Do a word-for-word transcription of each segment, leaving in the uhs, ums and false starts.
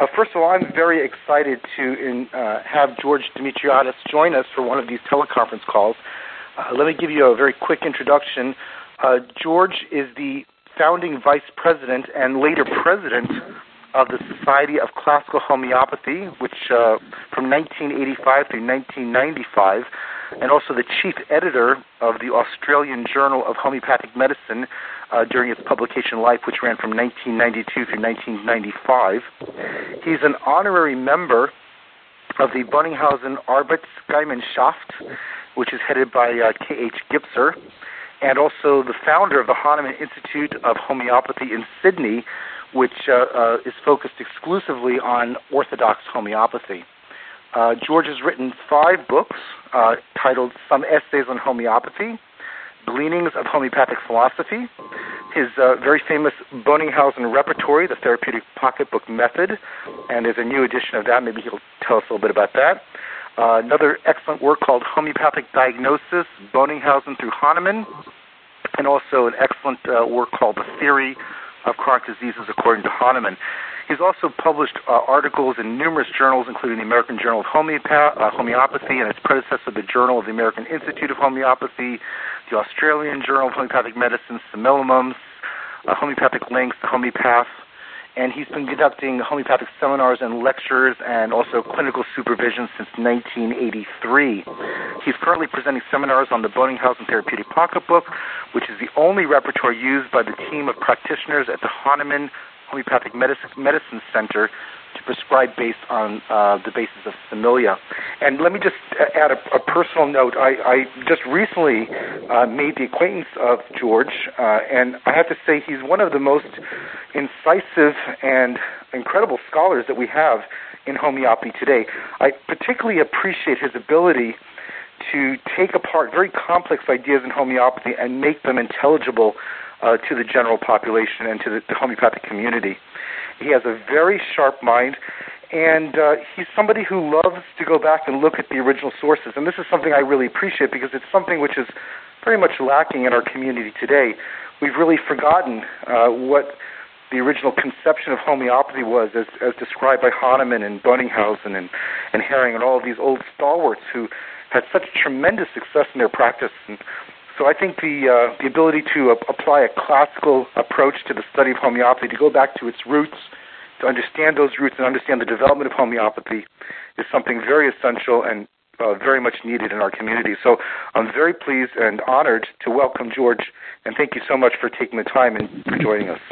Uh, first of all, I'm very excited to in, uh, have George Dimitriadis join us for one of these teleconference calls. Uh, let me give you a very quick introduction. Uh, George is the founding vice president and later president of the Society of Classical Homeopathy, which uh, from nineteen eighty-five through nineteen ninety-five, and also the chief editor of the Australian Journal of Homeopathic Medicine uh, during its publication life, which ran from nineteen ninety-two through nineteen ninety-five. He's an honorary member of the Bonninghausen Arbeitsgemeinschaft, which is headed by uh, K H Gipser, and also the founder of the Hahnemann Institute of Homeopathy in Sydney, which uh, uh, is focused exclusively on orthodox homeopathy. Uh, George has written five books uh, titled Some Essays on Homeopathy, Gleanings of Homeopathic Philosophy, his uh, very famous Bonninghausen Repertory, the Therapeutic Pocketbook Method, and there's a new edition of that. Maybe he'll tell us a little bit about that. Uh, another excellent work called Homeopathic Diagnosis, Bonninghausen through Hahnemann, and also an excellent uh, work called The Theory of Chronic Diseases According to Hahnemann. He's also published uh, articles in numerous journals, including the American Journal of Homeopath- uh, Homeopathy and its predecessor, the Journal of the American Institute of Homeopathy, the Australian Journal of Homeopathic Medicine, Simillimums, uh, Homeopathic Links, the Homeopath, and he's been conducting homeopathic seminars and lectures and also clinical supervision since nineteen eighty-three. He's currently presenting seminars on the Bonninghausen Therapeutic Pocketbook, which is the only repertoire used by the team of practitioners at the Hahnemann Homeopathic Medicine Center to prescribe based on uh, the basis of similia. And let me just add a, a personal note. I, I just recently uh, made the acquaintance of George, uh, and I have to say he's one of the most incisive and incredible scholars that we have in homeopathy today. I particularly appreciate his ability to take apart very complex ideas in homeopathy and make them intelligible uh, to the general population and to the, the homeopathic community. He has a very sharp mind, and uh, he's somebody who loves to go back and look at the original sources. And this is something I really appreciate because it's something which is very much lacking in our community today. We've really forgotten uh, what the original conception of homeopathy was as, as described by Hahnemann and Bonninghausen and, and Hering and all of these old stalwarts who had such tremendous success in their practice. And so I think the uh, the ability to uh, apply a classical approach to the study of homeopathy, to go back to its roots, to understand those roots and understand the development of homeopathy is something very essential and uh, very much needed in our community. So I'm very pleased and honored to welcome George, and thank you so much for taking the time and for joining us.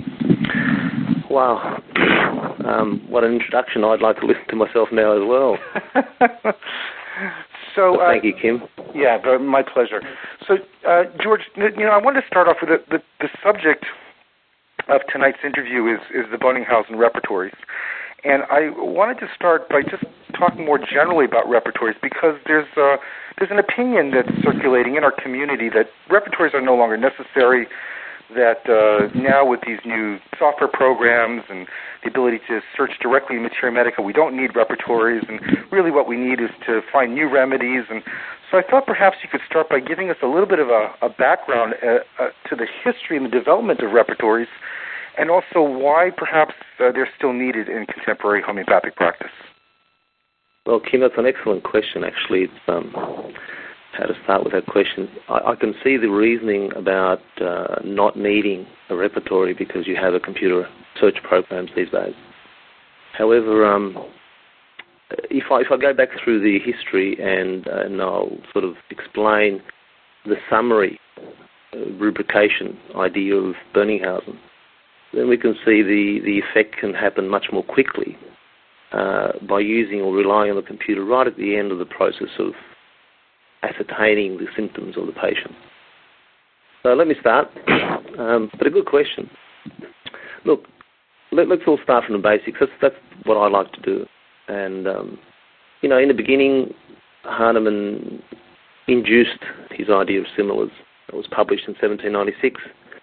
Wow. Um, what an introduction. I'd like to listen to myself now as well. So, uh, thank you, Kim. Yeah, my pleasure. So, uh, George, you know, I wanted to start off with the, the, the subject of tonight's interview is, is the Bonninghausen repertories. And I wanted to start by just talking more generally about repertories because there's uh, there's an opinion that's circulating in our community that repertories are no longer necessary, that uh, now with these new software programs and the ability to search directly in Materia Medica, we don't need repertories, and really what we need is to find new remedies. And so I thought perhaps you could start by giving us a little bit of a, a background uh, uh, to the history and the development of repertories, and also why perhaps uh, they're still needed in contemporary homeopathic practice. Well, Kim, that's an excellent question, actually. It's um, how to start with that question. I, I can see the reasoning about uh, not needing a repertory because you have a computer search programs these days. However, um, if I if I go back through the history and, uh, and I'll sort of explain the summary uh, rubrication idea of Bonninghausen, then we can see the, the effect can happen much more quickly uh, by using or relying on the computer right at the end of the process of ascertaining the symptoms of the patient. So let me start, um, but a good question. Look, let, let's all start from the basics. That's, that's what I like to do. And, um, you know, in the beginning, Hahnemann induced his idea of similars. It was published in seventeen ninety-six.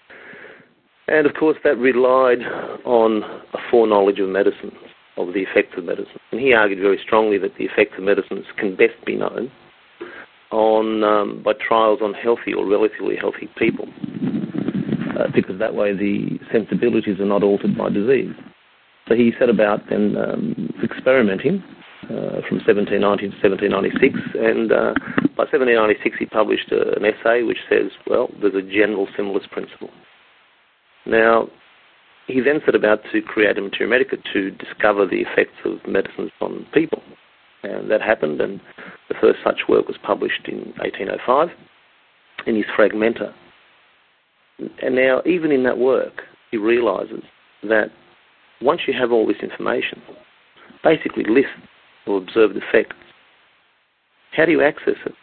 And, of course, that relied on a foreknowledge of medicine, of the effects of medicine. And he argued very strongly that the effects of medicines can best be known on um, by trials on healthy or relatively healthy people, uh, because that way the sensibilities are not altered by disease. So he set about then um, experimenting uh, from seventeen ninety to seventeen ninety-six, and uh, by seventeen ninety-six he published uh, an essay which says, well, there's a general similarist principle. Now, he then set about to create a materia medica to discover the effects of medicines on people. And that happened, and the first such work was published in eighteen oh five in his Fragmenta. And now, even in that work, he realises that once you have all this information, basically lists or observed effects, how do you access it?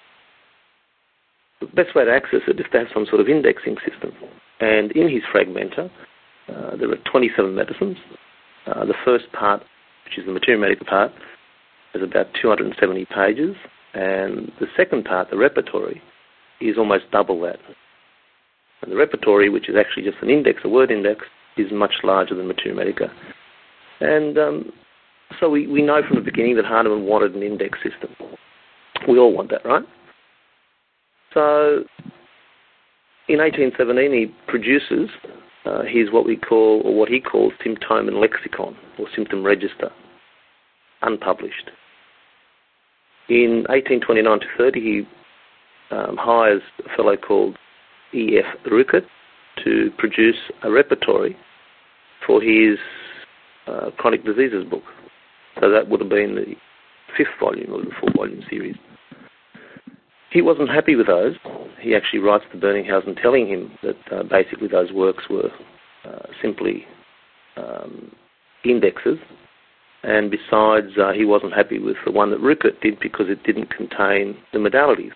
The best way to access it is to have some sort of indexing system. And in his Fragmenta, uh, there are twenty-seven medicines. Uh, the first part, which is the materia medica part, is about two hundred seventy pages, and the second part, the repertory, is almost double that. And the repertory, which is actually just an index, a word index, is much larger than materia medica. And um, so we, we know from the beginning that Hahnemann wanted an index system. We all want that, right? So in eighteen seventeen, he produces uh, his what we call, or what he calls, Symptomen Lexicon, or symptom register, unpublished. In eighteen twenty-nine to thirty, he um, hires a fellow called E F Rückert to produce a repertory for his uh, chronic diseases book. So that would have been the fifth volume of the four-volume series. He wasn't happy with those. He actually writes to Berningshausen telling him that uh, basically those works were uh, simply um, indexes. And besides, uh, he wasn't happy with the one that Rückert did because it didn't contain the modalities.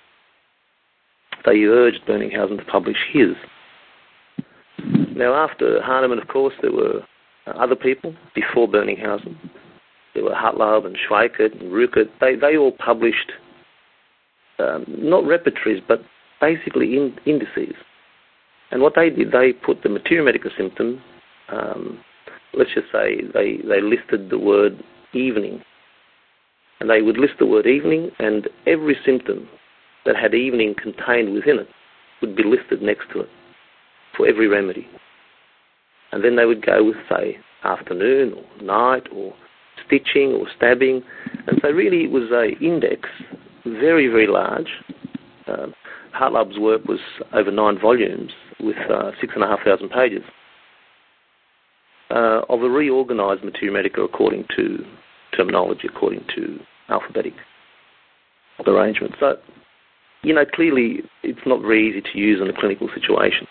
So he urged Berningshausen to publish his. Now, after Hahnemann, of course, there were uh, other people before Berningshausen. There were Hartlaub and Schweikert and Rückert. They, they all published um, not repertories, but basically in, indices. And what they did, they put the materia medica symptom, um, let's just say they, they listed the word evening. And they would list the word evening, and every symptom that had evening contained within it would be listed next to it for every remedy. And then they would go with, say, afternoon or night or stitching or stabbing. And so really it was an index, very, very large. Uh, Hartlaub's work was over nine volumes with uh, six and a half thousand pages uh, of a reorganised materia medica according to terminology, according to alphabetic arrangement. So, you know, clearly it's not very easy to use in a clinical situation.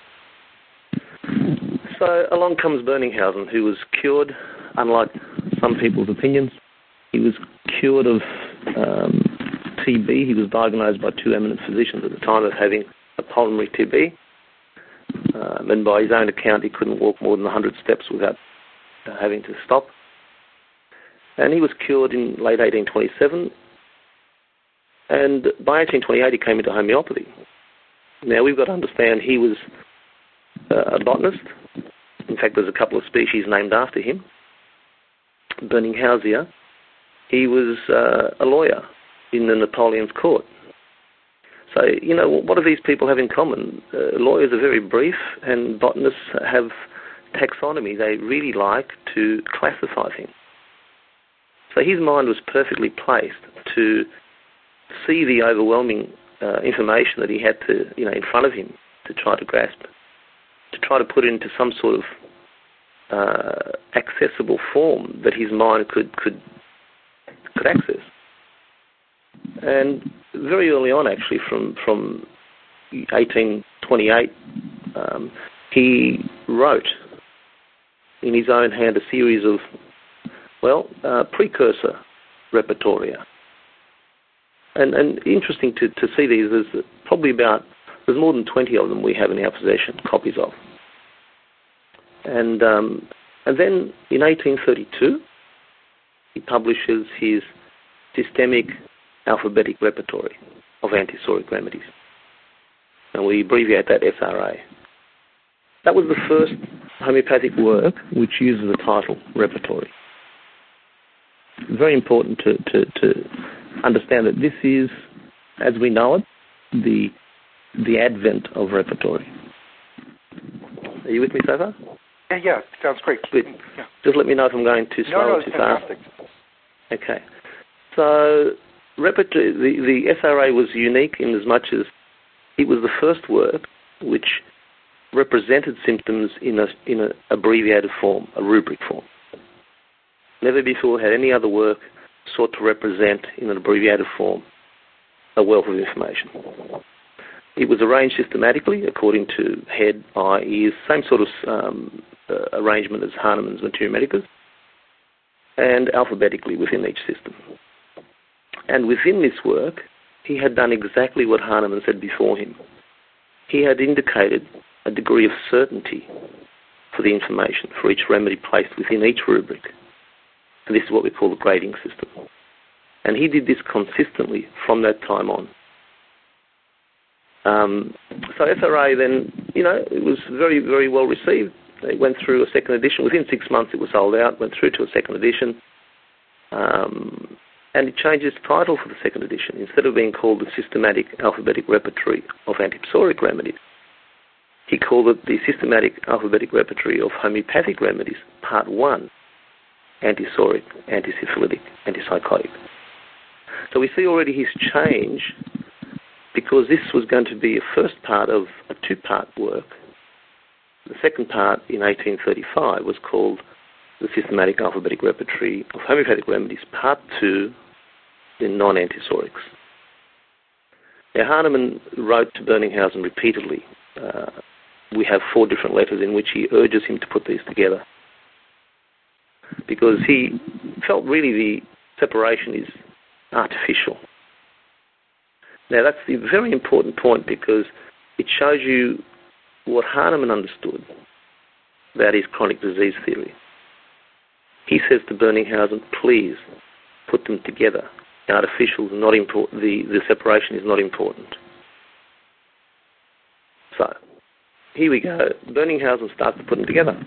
So along comes Berningshausen, who was cured, unlike some people's opinions. He was cured of um, T B. He was diagnosed by two eminent physicians at the time of having a pulmonary T B. Um, and by his own account, he couldn't walk more than one hundred steps without uh, having to stop. And he was cured in late eighteen twenty-seven. And by eighteen twenty-eight, he came into homeopathy. Now, we've got to understand he was uh, a botanist. In fact, there's a couple of species named after him. Berningshausia. He was uh, a lawyer in the Napoleon's court. So, you know, what do these people have in common? Uh, lawyers are very brief, and botanists have taxonomy. They really like to classify things. So his mind was perfectly placed to see the overwhelming uh, information that he had to, you know, in front of him to try to grasp, to try to put it into some sort of uh, accessible form that his mind could could could access. And very early on, actually, from from eighteen twenty-eight, um, he wrote in his own hand a series of, well, uh, precursor repertoria. And, and interesting to, to see these, there's probably about, there's more than twenty of them we have in our possession, copies of. And um, and then in eighteen thirty-two, he publishes his systemic alphabetic repertory of antisoric remedies. And we abbreviate that S R A. That was the first homeopathic work which uses the title repertory. Very important to, to, to understand that this is, as we know it, the the advent of repertory. Are you with me so far? Yeah, yeah, sounds great. Good. Yeah. Just let me know if I'm going too slow no, no, or too it's fast. fantastic. Okay. So, repertory, the, the S R A was unique in as much as it was the first work which represented symptoms in a in an abbreviated form, a rubric form. Never before had any other work sought to represent in an abbreviated form a wealth of information. It was arranged systematically according to head, eye, ears, same sort of um, uh, arrangement as Hahnemann's Materia Medicus, and alphabetically within each system. And within this work, he had done exactly what Hahnemann said before him. He had indicated a degree of certainty for the information, for each remedy placed within each rubric. And this is what we call the grading system. And he did this consistently from that time on. Um, so S R A then, you know, it was very, very well received. It went through a second edition. Within six months it was sold out, went through to a second edition. Um, and it changed its title for the second edition. Instead of being called the Systematic Alphabetic Repertory of Antipsoric Remedies, he called it the Systematic Alphabetic Repertory of Homeopathic Remedies, Part one, Antipsoric, Antisyphilitic, Antipsychotic. So we see already his change, because this was going to be a first part of a two-part work. The second part, in eighteen thirty-five, was called the Systematic Alphabetic Repertory of Homeopathic Remedies, Part two, in non-antisorics. Now, Hahnemann wrote to Berningshausen repeatedly. Uh, we have four different letters in which he urges him to put these together, because he felt really the separation is artificial. Now, that's the very important point, because it shows you what Hahnemann understood about his chronic disease theory. He says to Berningshausen, please put them together. The artificial is not important. The, the separation is not important. So, here we go. Berningshausen starts to put them together.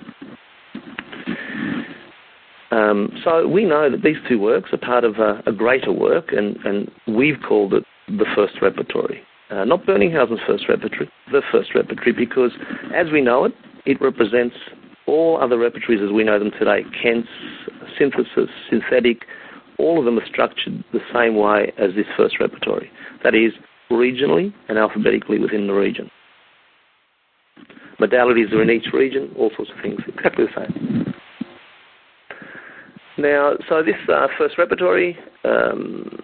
Um, so we know that these two works are part of a, a greater work, and, and we've called it the first repertory. Uh, not Berningshausen's first repertory, the first repertory, because as we know it, it represents all other repertories as we know them today. Kent's, synthesis, synthetic, all of them are structured the same way as this first repertory. That is, regionally and alphabetically within the region. Modalities are in each region, all sorts of things, exactly the same. Now, so this uh, first repertory um,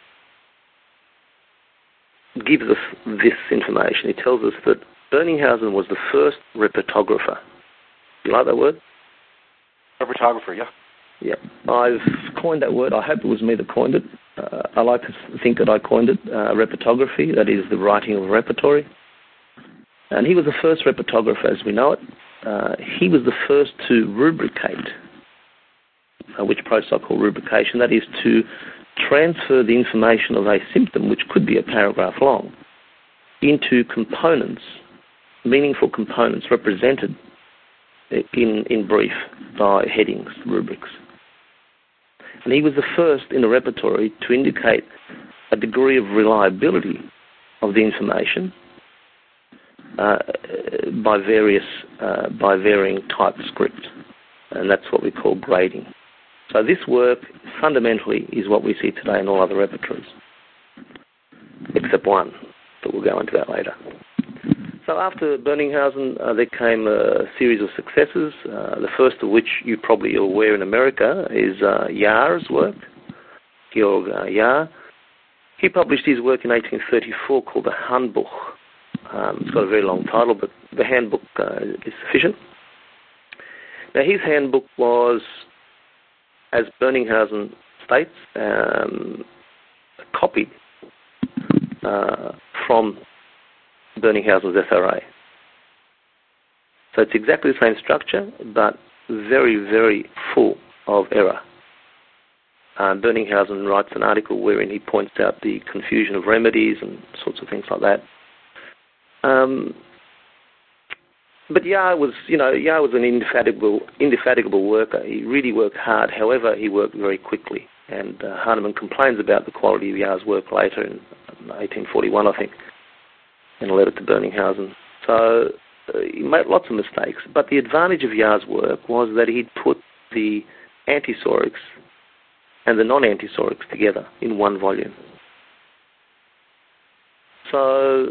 gives us this information. It tells us that Berningshausen was the first repertographer. You like that word? Repertographer, yeah. Yeah. I've coined that word. I hope it was me that coined it. Uh, I like to think that I coined it. Uh, repertography, that is the writing of a repertory. And he was the first repertographer as we know it. Uh, he was the first to rubricate, uh, which process I call rubrication. That is to transfer the information of a symptom, which could be a paragraph long, into components, meaningful components represented in, in brief by headings, rubrics. And he was the first in the repertory to indicate a degree of reliability of the information uh, by various, uh, by varying typescript, and that's what we call grading. So this work fundamentally is what we see today in all other repertories, except one, but we'll go into that later. So after Berningshausen, uh, there came a series of successors, uh, the first of which you probably are aware in America is uh, Jahr's work, Georg uh, Jahr. He published his work in eighteen thirty-four called the Handbuch. Um, it's got a very long title, but the handbook uh, is sufficient. Now his handbook was, as Berningshausen states, um, copied uh, from Berningshausen's S R A. So it's exactly the same structure, but very, very full of error. Uh, Berningshausen writes an article wherein he points out the confusion of remedies and sorts of things like that. Um, but Jahr was, you know, Jahr was an indefatigable, indefatigable worker. He really worked hard. However, he worked very quickly. And uh, Hahnemann complains about the quality of Jahr's work later in eighteen forty-one, I think, in a letter to Berningshausen. So uh, he made lots of mistakes. But the advantage of Jahr's work was that he'd put the antisaurics and the non-antisaurics together in one volume. So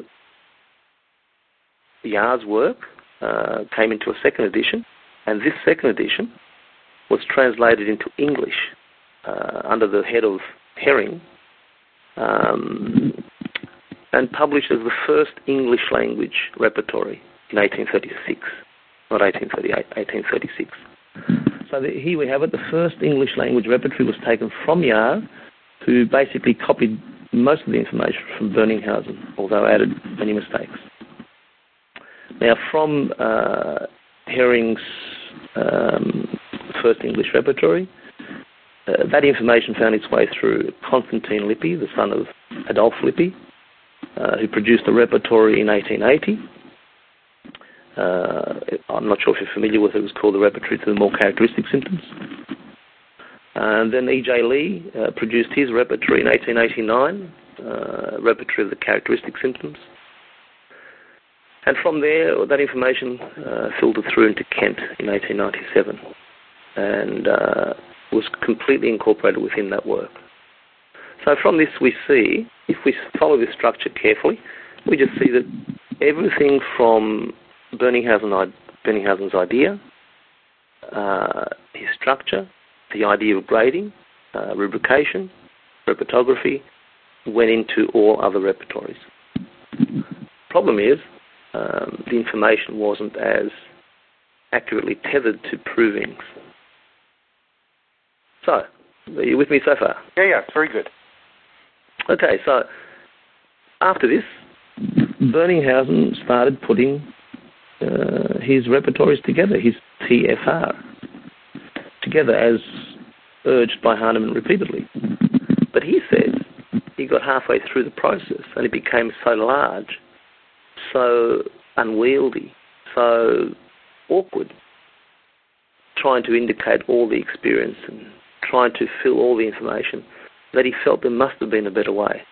Yar's work uh, came into a second edition, and this second edition was translated into English uh, under the head of Herring, um, and published as the first English language repertory in eighteen thirty-six, not eighteen thirty-eight, eighteen thirty-six. So the, here we have it. The first English language repertory was taken from Yar, who basically copied most of the information from Berningshausen, although added many mistakes. Now, from uh, Herring's um, first English repertory, uh, that information found its way through Constantine Lippi, the son of Adolphe Lippi, uh, who produced the repertory in eighteen eighty. Uh, I'm not sure if you're familiar with it. It was called the Repertory to the More Characteristic Symptoms. And then E J Lee uh, produced his repertory in eighteen eighty-nine, uh, Repertory of the Characteristic Symptoms. And from there, that information uh, filtered through into Kent in eighteen ninety-seven and uh, was completely incorporated within that work. So from this we see, if we follow this structure carefully, we just see that everything from Berningshausen, Berningshausen's idea, uh, his structure, the idea of grading, uh, rubrication, repertography, went into all other repertories. Problem is, um, the information wasn't as accurately tethered to provings. So, are you with me so far? Yeah, yeah, it's very good. Okay, so after this, Berningshausen started putting uh, his repertories together, his T F R, together as urged by Hahnemann repeatedly. But he says he got halfway through the process and it became so large, so unwieldy, so awkward, trying to indicate all the experience and trying to fill all the information, that he felt there must have been a better way.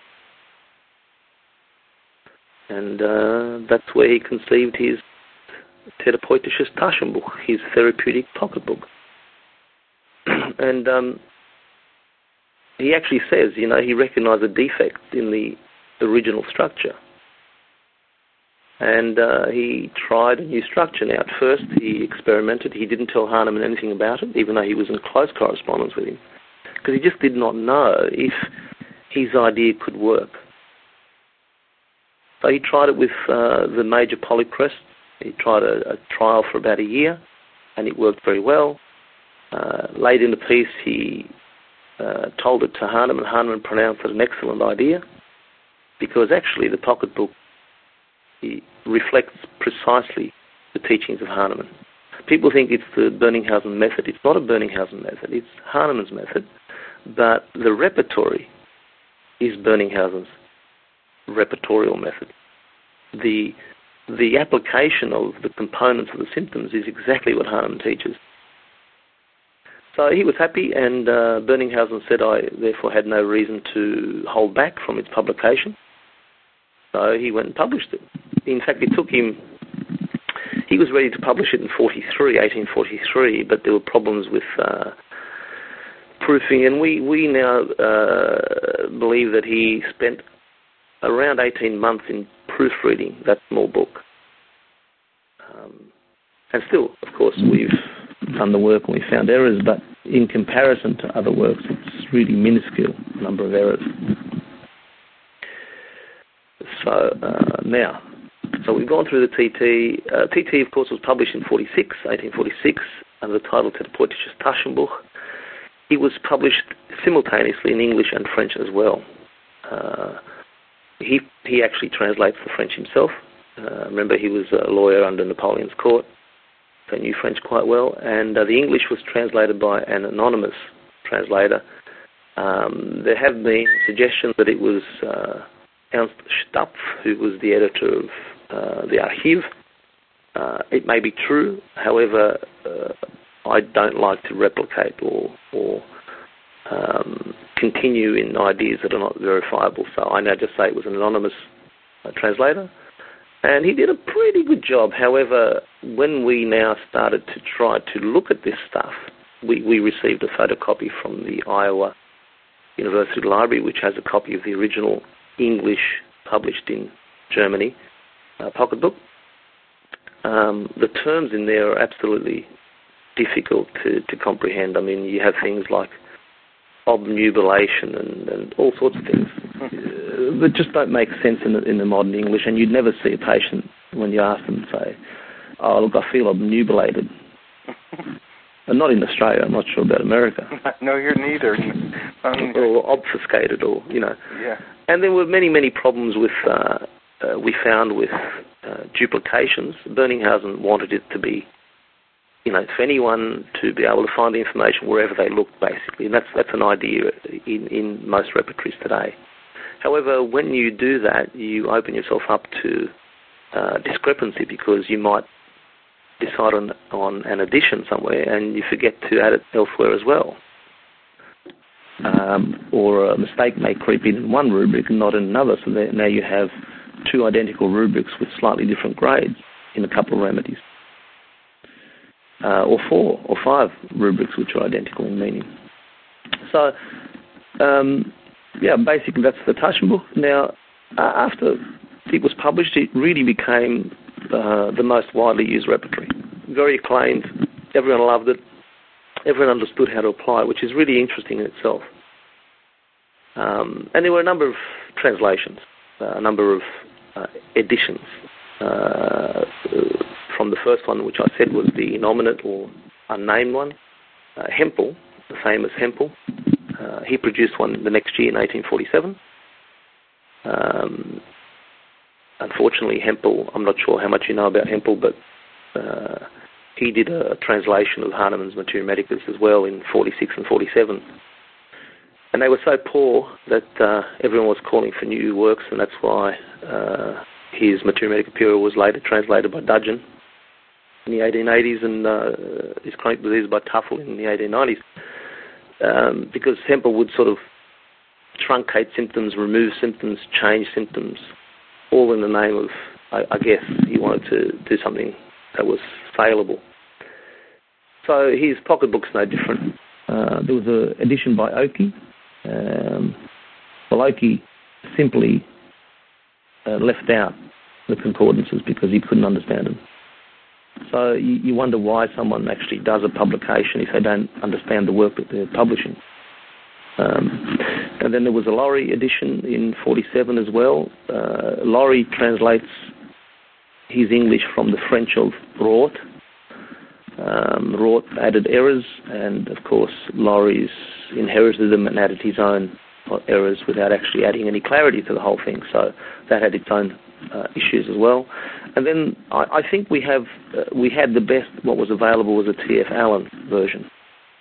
And uh, that's where he conceived his Therapeutisches Taschenbuch, his therapeutic pocketbook. And um, he actually says, you know, he recognised a defect in the original structure. And uh, he tried a new structure. Now, at first, he experimented. He didn't tell Hahnemann anything about it, even though he was in close correspondence with him, because he just did not know if his idea could work. So he tried it with uh, the major polycrest. He tried a, a trial for about a year, and it worked very well. Uh, late in the piece, he uh, told it to Hahnemann. Hahnemann pronounced it an excellent idea, because actually the pocketbook he reflects precisely the teachings of Hahnemann. People think it's the Berningshausen method. It's not a Berningshausen method. It's Hahnemann's method, but the repertory is Berningshausen's repertorial method. The the application of the components of the symptoms is exactly what Hahnemann teaches. So he was happy, and uh, Berningshausen said, I therefore had no reason to hold back from its publication. So he went and published it. In fact, it took him, he was ready to publish it in forty-three, eighteen forty-three, but there were problems with uh, proofing, and we, we now uh, believe that he spent around eighteen months in proofreading that small book. Um, and still, of course, we've done the work and we found errors, but in comparison to other works, it's really minuscule number of errors. So uh, now, so we've gone through the T T. Uh, T T, of course, was published in forty-six, eighteen forty-six, under the title Therapeutisches Taschenbuch. It was published simultaneously in English and French as well. Uh, he he actually translates the French himself. Uh, remember, he was a lawyer under Napoleon's court, so he knew French quite well. And uh, the English was translated by an anonymous translator. Um, there have been suggestions that it was Uh, Ernst Stapf, who was the editor of uh, the Archiv. Uh, it may be true, however, uh, I don't like to replicate or, or um, continue in ideas that are not verifiable, so I now just say it was an anonymous uh, translator, and he did a pretty good job. However, when we now started to try to look at this stuff, we, we received a photocopy from the Iowa University Library, which has a copy of the original English published in Germany uh, pocketbook. Um, the terms in there are absolutely difficult to, to comprehend. I mean, you have things like obnubilation and, and all sorts of things uh, that just don't make sense in the, in the modern English, and you'd never see a patient when you ask them say, oh, look, I feel obnubulated. And not in Australia, I'm not sure about America. No, you're neither. Um, or obfuscated, or, you know. Yeah. And there were many, many problems with, uh, uh, we found with uh, duplications. Berningshausen wanted it to be, you know, for anyone to be able to find the information wherever they looked, basically. And that's, that's an idea in, in most repertories today. However, when you do that, you open yourself up to uh, discrepancy, because you might decide on, on an addition somewhere and you forget to add it elsewhere as well. Um, or a mistake may creep in in one rubric and not in another, so that now you have two identical rubrics with slightly different grades in a couple of remedies. Uh, or four or five rubrics which are identical in meaning. So, um, yeah, basically that's the Taschenbuch. Now, uh, after it was published, it really became uh, the most widely used repertory. Very acclaimed. Everyone loved it. Everyone understood how to apply it, which is really interesting in itself. Um, and there were a number of translations, uh, a number of uh, editions. Uh, from the first one, which I said was the innominate or unnamed one, uh, Hempel, the famous Hempel. Uh, he produced one the next year in eighteen forty-seven. Um, unfortunately, Hempel, I'm not sure how much you know about Hempel, but uh, he did a translation of Hahnemann's Materia Medicus as well in forty-six and forty-seven. And they were so poor that uh, everyone was calling for new works, and that's why uh, his Materia Medica Pura was later translated by Dudgeon in the eighteen eighties, and uh, his Chronic Disease by Tuffle in the eighteen nineties, um, because Hempel would sort of truncate symptoms, remove symptoms, change symptoms, all in the name of, I, I guess, he wanted to do something that was saleable. So his pocketbook's no different. Uh, there was an edition by Oakey. Um, well, Oakey simply uh, left out the concordances because he couldn't understand them. So you, you wonder why someone actually does a publication if they don't understand the work that they're publishing. Um, and then there was a Laurie edition in forty-seven as well. Uh, Laurie translates his English from the French of Roth. Um, Roth added errors, and of course Laurie's inherited them and added his own errors without actually adding any clarity to the whole thing. So that had its own uh, issues as well. And then I, I think we have uh, we had the best. What was available was a T F Allen version.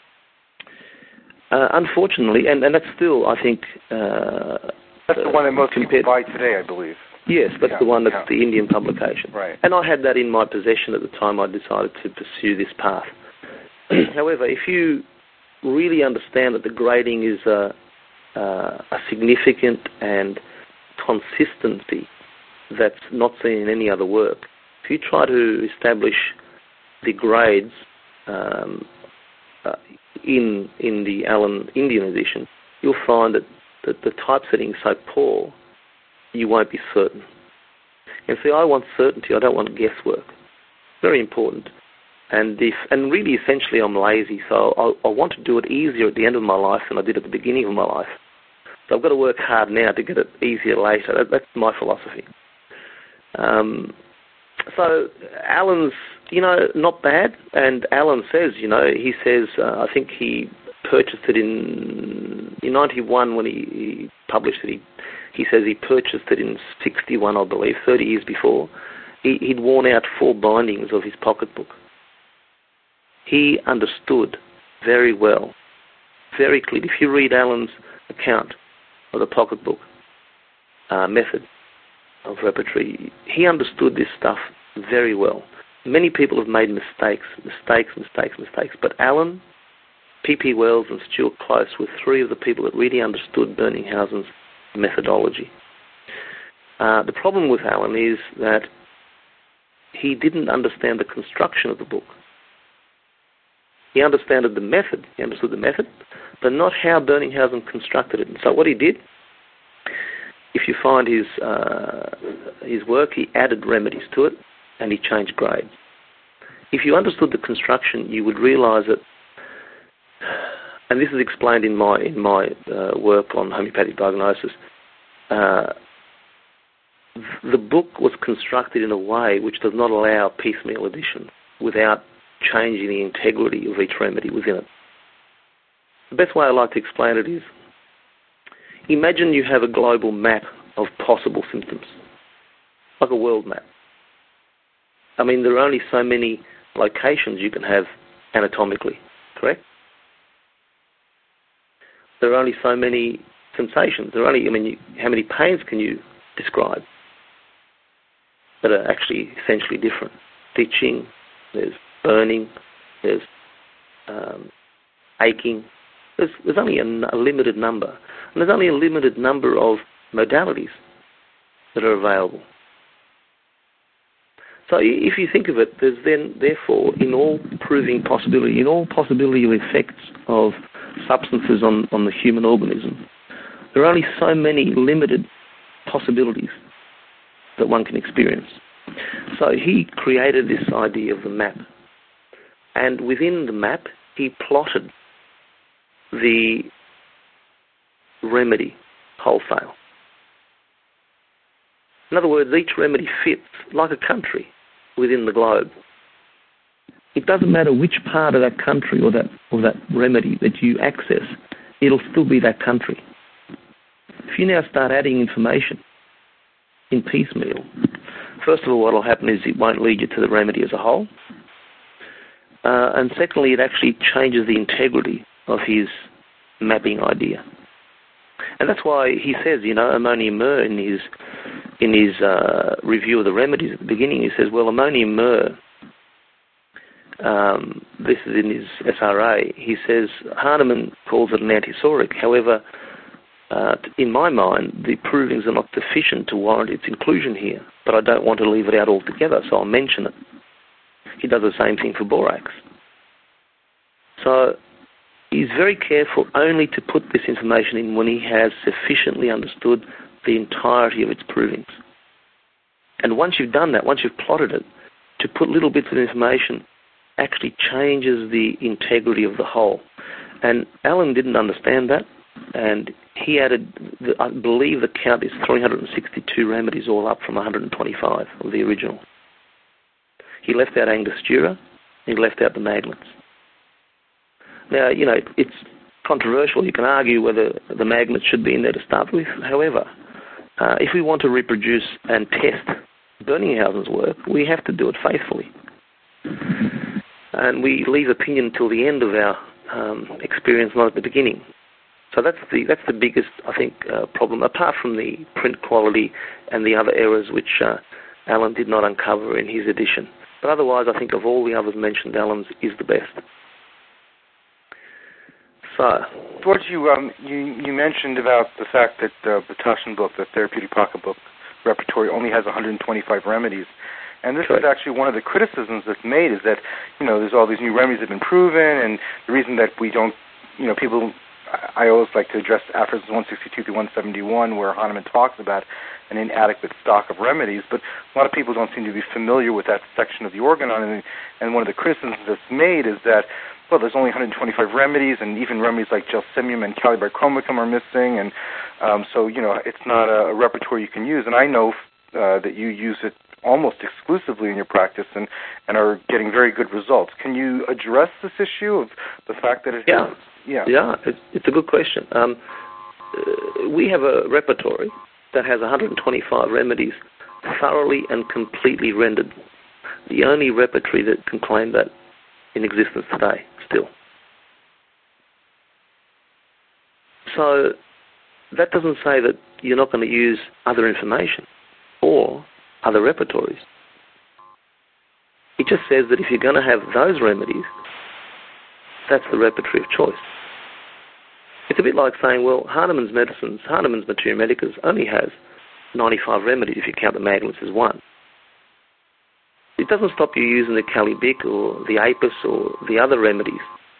Uh, unfortunately, and, and that's still, I think, uh, that's the one that most compared, people buy today, I believe. Yes, that's yeah, the one that's yeah. the Indian publication. Right. And I had that in my possession at the time I decided to pursue this path. However, if you really understand that the grading is a, uh, a significant and consistency that's not seen in any other work, if you try to establish the grades um, uh, in in the Allen Indian edition, you'll find that, that the typesetting is so poor, you won't be certain. And see, I want certainty. I don't want guesswork. Very important. And if and really, essentially, I'm lazy, so I, I want to do it easier at the end of my life than I did at the beginning of my life. So I've got to work hard now to get it easier later. That, that's my philosophy. Um, so Allen's, you know, not bad. And Allen says, you know, he says, uh, I think he purchased it in in ninety-one when he, he published it. He, he says he purchased it in sixty-one, I believe, thirty years before. He, he'd worn out four bindings of his pocketbook. He understood very well, very clearly. If you read Allen's account of the pocketbook uh, method of repertory, he understood this stuff very well. Many people have made mistakes, mistakes, mistakes, mistakes, but Allen, P P Wells and Stuart Close were three of the people that really understood Berningshausen's methodology. Uh, the problem with Allen is that he didn't understand the construction of the book. He understood the method, he understood the method, but not how Berningshausen constructed it. And so what he did, if you find his uh, his work, he added remedies to it, and he changed grades. If you understood the construction, you would realise that, and this is explained in my in my uh, work on homeopathic diagnosis. Uh, the book was constructed in a way which does not allow piecemeal addition without changing the integrity of each remedy within it. The best way I like to explain it is, imagine you have a global map of possible symptoms, like a world map. I mean, there are only so many locations you can have anatomically, correct? There are only so many sensations. There are only, I mean, you, how many pains can you describe that are actually essentially different? Itching, there's burning, there's um, aching. There's, there's only a, a limited number. And there's only a limited number of modalities that are available. So if you think of it, there's then, therefore, in all proving possibility, in all possibility of effects of substances on, on the human organism, there are only so many limited possibilities that one can experience. So he created this idea of the map. And within the map, he plotted the remedy wholesale. In other words, each remedy fits like a country within the globe. It doesn't matter which part of that country or that or that remedy that you access, it'll still be that country. If you now start adding information in piecemeal, first of all, what will happen is it won't lead you to the remedy as a whole. Uh, and secondly, it actually changes the integrity of his mapping idea. And that's why he says, you know, ammonium myrrh in his in his uh, review of the remedies at the beginning, he says, well, ammonium myrrh, um, this is in his S R A, he says, Hahnemann calls it an antisoric. However, uh, in my mind, the provings are not sufficient to warrant its inclusion here, but I don't want to leave it out altogether, so I'll mention it. He does the same thing for borax. So he's very careful only to put this information in when he has sufficiently understood the entirety of its provings. And once you've done that, once you've plotted it, to put little bits of information actually changes the integrity of the whole. And Alan didn't understand that, and he added, I believe the count is three hundred sixty-two remedies, all up from one hundred twenty-five of the original. He left out Angostura, he left out the magnets. Now, you know, it's controversial. You can argue whether the magnets should be in there to start with. However, uh, if we want to reproduce and test Berningshausen's work, we have to do it faithfully. And we leave opinion till the end of our um, experience, not at the beginning. So that's the that's the biggest, I think, uh, problem, apart from the print quality and the other errors which uh, Alan did not uncover in his edition. But otherwise, I think of all the others mentioned, Alan's is the best. So, George, you um, you you mentioned about the fact that the Batashin book, the Therapeutic Pocketbook repertory, only has one hundred twenty-five remedies. And this Correct. is actually one of the criticisms that's made, is that, you know, there's all these new remedies that have been proven, and the reason that we don't, you know, people, I always like to address Aphorisms one sixty-two through one seventy-one, where Hahnemann talks about an inadequate stock of remedies, but a lot of people don't seem to be familiar with that section of the organon, and, and one of the criticisms that's made is that, well, there's only one hundred twenty-five remedies, and even remedies like gelsemium and calibichromicum are missing, and um, so, you know, it's not a, a repertoire you can use. And I know uh, that you use it almost exclusively in your practice and, and are getting very good results. Can you address this issue of the fact that it yeah. has... Yeah, yeah, it's, it's a good question. Um, uh, we have a repertory that has one hundred twenty-five remedies thoroughly and completely rendered. The only repertory that can claim that in existence today, still. So that doesn't say that you're not going to use other information or other repertories. It just says that if you're going to have those remedies, that's the repertory of choice. It's a bit like saying, well, Hahnemann's medicines, Hahnemann's Materia Medicus only has ninety-five remedies if you count the magnets as one. It doesn't stop you using the Calibic or the Apis or the other remedies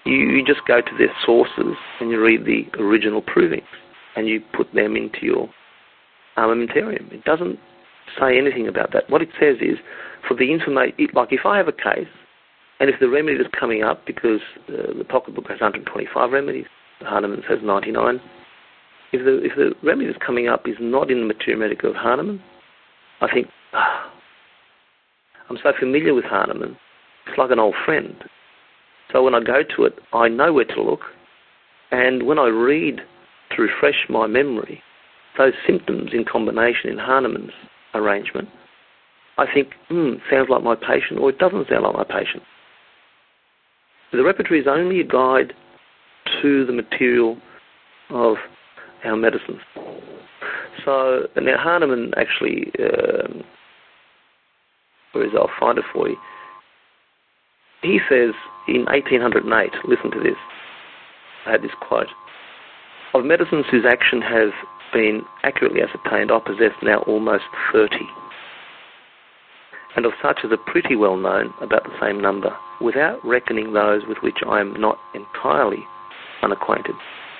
You, you just go to their sources and you read the original provings and you put them into your armamentarium. It doesn't say anything about that. What it says is, for the information, like if I have a case, and if the remedy that's coming up, because uh, the pocketbook has one hundred twenty-five remedies, the Hahnemann has ninety-nine, if the if the remedy that's coming up is not in the Materia Medica of Hahnemann, I think, oh, I'm so familiar with Hahnemann, it's like an old friend. So when I go to it, I know where to look, and when I read to refresh my memory, those symptoms in combination in Hahnemann's arrangement, I think, hmm, sounds like my patient, or it doesn't sound like my patient. The repertory is only a guide to the material of our medicines. So now Hahnemann actually, um, where is it? I'll find it for you. He says in eighteen oh eight, listen to this, I had this quote, of medicines whose action has been accurately ascertained, I possess now almost thirty. And of such as are pretty well known, about the same number, without reckoning those with which I am not entirely unacquainted.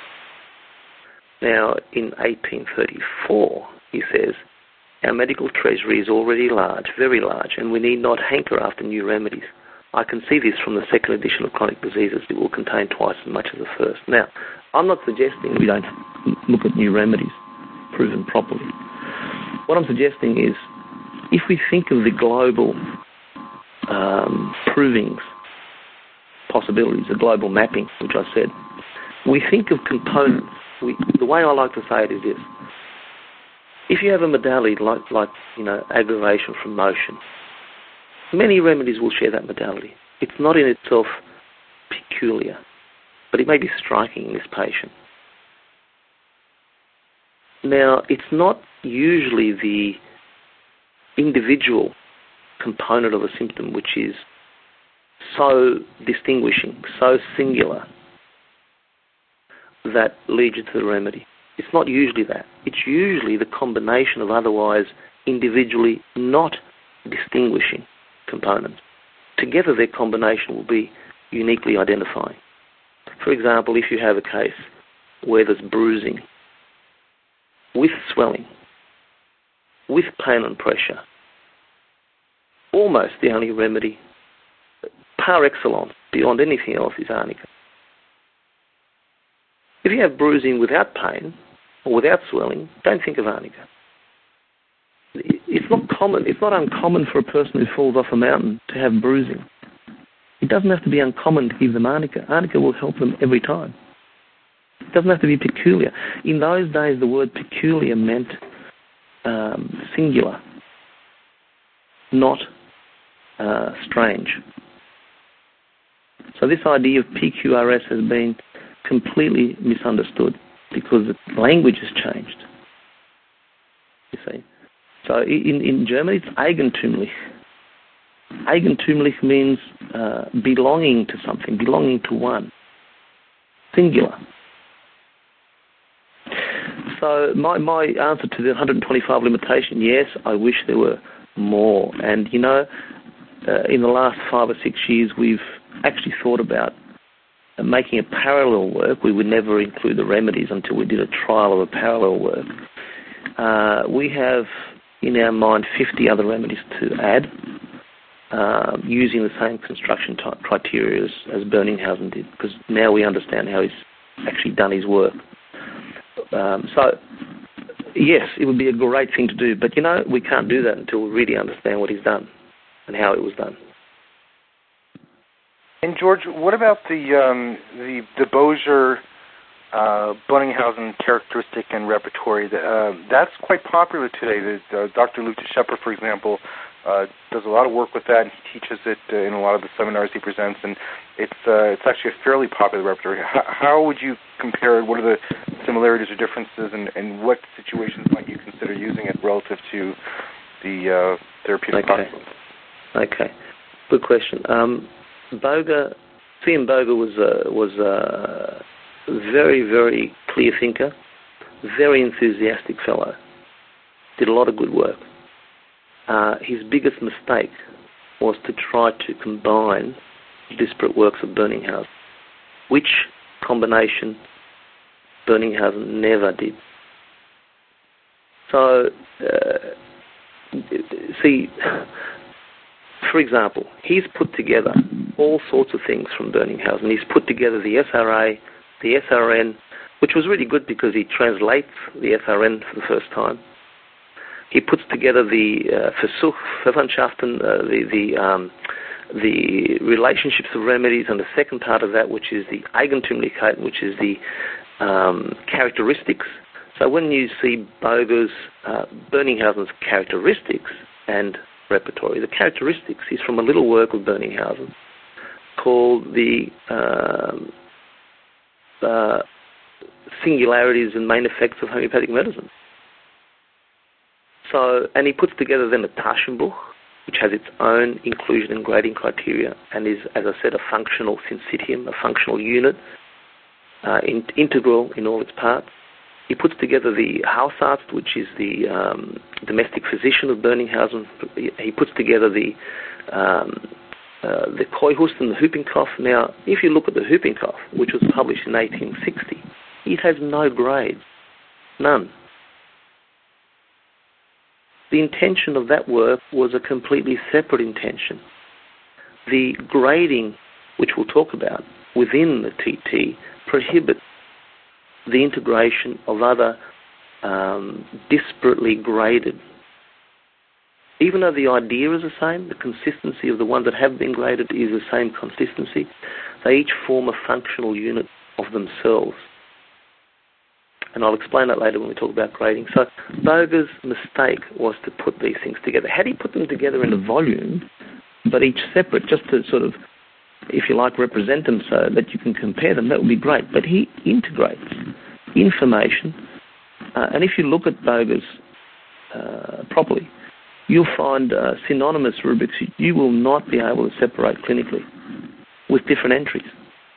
Now, in eighteen thirty-four, he says, our medical treasury is already large, very large, and we need not hanker after new remedies. I can see this from the second edition of Chronic Diseases. It will contain twice as much as the first. Now, I'm not suggesting we don't look at new remedies proven properly. What I'm suggesting is, if we think of the global um, provings, possibilities, the global mapping, which I said, we think of components. We, the way I like to say it is this. If you have a modality like, like you know, aggravation from motion, many remedies will share that modality. It's not in itself peculiar, but it may be striking in this patient. Now, it's not usually the individual component of a symptom which is so distinguishing, so singular, that leads you to the remedy. It's not usually that. It's usually the combination of otherwise individually not distinguishing components. Together their combination will be uniquely identifying. For example, if you have a case where there's bruising, with swelling, with pain and pressure, almost the only remedy, par excellence, beyond anything else, is arnica. If you have bruising without pain or without swelling, don't think of arnica. It's not common, it's not uncommon for a person who falls off a mountain to have bruising. It doesn't have to be uncommon to give them arnica. Arnica will help them every time. It doesn't have to be peculiar. In those days, the word peculiar meant um, singular, not uh, strange. So this idea of P Q R S has been completely misunderstood because the language has changed. You see. So in, in German, it's Eigentümlich. Eigentümlich means uh, belonging to something, belonging to one. Singular. So my, my answer to the one hundred twenty-five limitation, yes, I wish there were more. And, you know, uh, in the last five or six years, we've actually thought about uh, making a parallel work. We would never include the remedies until we did a trial of a parallel work. Uh, we have in our mind fifty other remedies to add, uh, using the same construction t- criteria as, as Berningshausen did, because now we understand how he's actually done his work. Um, so, yes, it would be a great thing to do, but, you know, we can't do that until we really understand what he's done and how it was done. And, George, what about the um, the, the Bozier uh, Berningshausen characteristic and repertory? Uh, that's quite popular today. The, uh, Doctor Luke Shepard, for example, uh, does a lot of work with that, and he teaches it uh, in a lot of the seminars he presents, and it's uh, it's actually a fairly popular repertory. How, how would you compare it? What are the similarities or differences, and, and what situations might you consider using it relative to the uh, therapeutic okay. hospitals? Okay, good question. Um, Boger, C M Boger was a, was a very, very clear thinker, very enthusiastic fellow, did a lot of good work. Uh, his biggest mistake was to try to combine disparate works of Berningshausen. which combination Berningshausen never did. So, uh, see, for example, he's put together all sorts of things from Berningshausen. He's put together the S R A, the S R N, which was really good because he translates the S R N for the first time. He puts together the uh, Versuch, Verwandtschaften, uh, the the, um, the relationships of remedies, and the second part of that, which is the Eigentümlichkeiten, which is the um, characteristics. So when you see Boger's, uh, Berningshausen's characteristics and repertory, the characteristics is from a little work of Berningshausen called the um, uh, Singularities and Main Effects of Homeopathic Medicine. So, and he puts together then a Taschenbuch, which has its own inclusion and grading criteria and is, as I said, a functional syncytium, a functional unit, uh, in, integral in all its parts. He puts together the Hausarzt, which is the um, domestic physician of Berningshausen. He puts together the um, uh, the Keuhust and the Whooping-Cough. Now, if you look at the Whooping-Cough, which was published in eighteen sixty, it has no grades, none. The intention of that work was a completely separate intention. The grading, which we'll talk about, within the T T prohibits the integration of other um, disparately graded. Even though the idea is the same, the consistency of the ones that have been graded is the same consistency, they each form a functional unit of themselves. And I'll explain that later when we talk about grading. So Boger's mistake was to put these things together. Had he put them together in a volume, but each separate, just to sort of, if you like, represent them so that you can compare them, that would be great. But he integrates information, uh, and if you look at Boger's uh, properly, you'll find uh, synonymous rubrics you will not be able to separate clinically with different entries.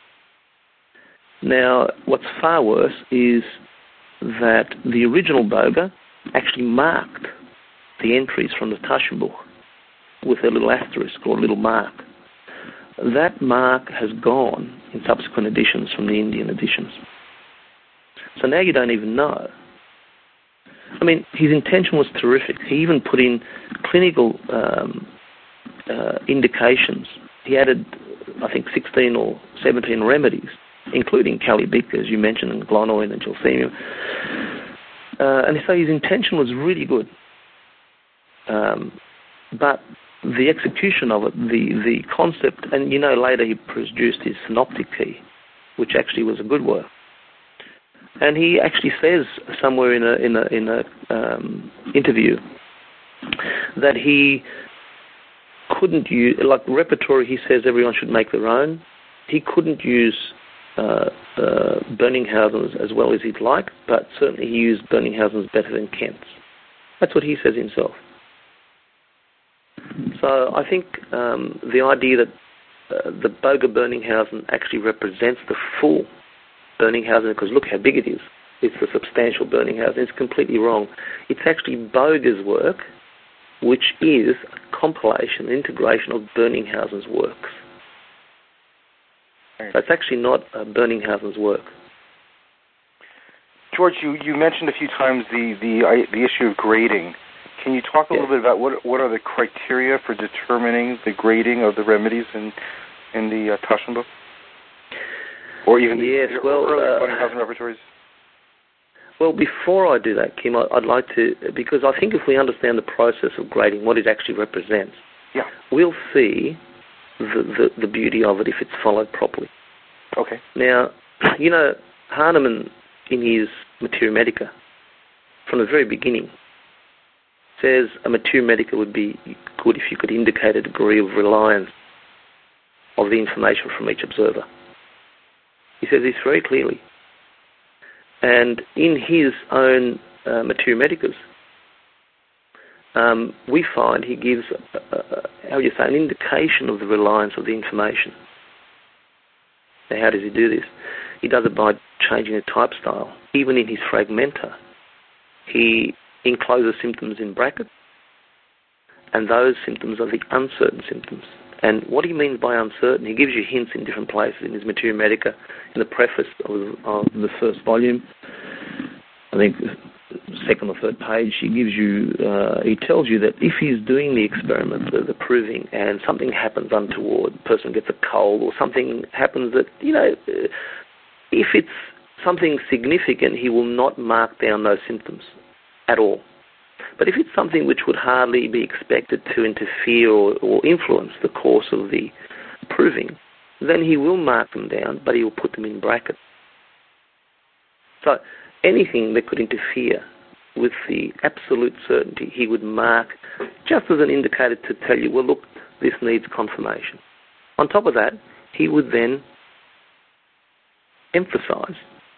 Now, what's far worse is that the original Boger actually marked the entries from the Taschenbuch with a little asterisk or a little mark. That mark has gone in subsequent editions from the Indian editions. So now you don't even know. I mean, his intention was terrific. He even put in clinical um, uh, indications. He added, I think, sixteen or seventeen remedies, including Calibic, as you mentioned, and Glonoin and Gelsemium. Uh, and so his intention was really good. Um, but the execution of it, the, the concept, and you know later he produced his synoptic key, which actually was a good work. And he actually says somewhere in a in a in a um, interview that he couldn't use, like repertory. He says everyone should make their own. He couldn't use uh, uh, Berningshausen's as well as he'd like, but certainly he used Berningshausen's better than Kent's. That's what he says himself. So I think um, the idea that uh, the Boger Berningshausen actually represents the full Berningshausen, because look how big it is. It's a substantial Berningshausen. It's completely wrong. It's actually Boger's work, which is a compilation, integration of Berningshausen's works. So it's actually not uh, Berningshausen's work. George, you, you mentioned a few times the the, uh, the issue of grading. Can you talk a yeah. little bit about what what are the criteria for determining the grading of the remedies in in the uh, Taschenbuch? Or even yes, the well, early uh, Berningshausen repertories? Well, before I do that, Kim, I'd like to, because I think if we understand the process of grading, what it actually represents, yeah. we'll see the, the, the beauty of it if it's followed properly. Okay. Now, you know, Hahnemann, in his Materia Medica, from the very beginning, says a Materia Medica would be good if you could indicate a degree of reliance of the information from each observer. He says this very clearly. And in his own uh, Materia Medicas, um, we find he gives, uh, uh, how do you say, an indication of the reliance of the information. Now, how does he do this? He does it by changing the type style. Even in his Fragmenta, he encloses symptoms in brackets, and those symptoms are the uncertain symptoms. And what he means by uncertain, he gives you hints in different places in his Materia Medica, in the preface of, of the first volume. I think second or third page, he gives you, uh, he tells you that if he's doing the experiment, the, the proving, and something happens untoward, the person gets a cold or something happens that, you know, if it's something significant, he will not mark down those symptoms at all. But if it's something which would hardly be expected to interfere or, or influence the course of the proving, then he will mark them down, but he will put them in brackets. So anything that could interfere with the absolute certainty, he would mark just as an indicator to tell you, well, look, this needs confirmation. On top of that, he would then emphasize,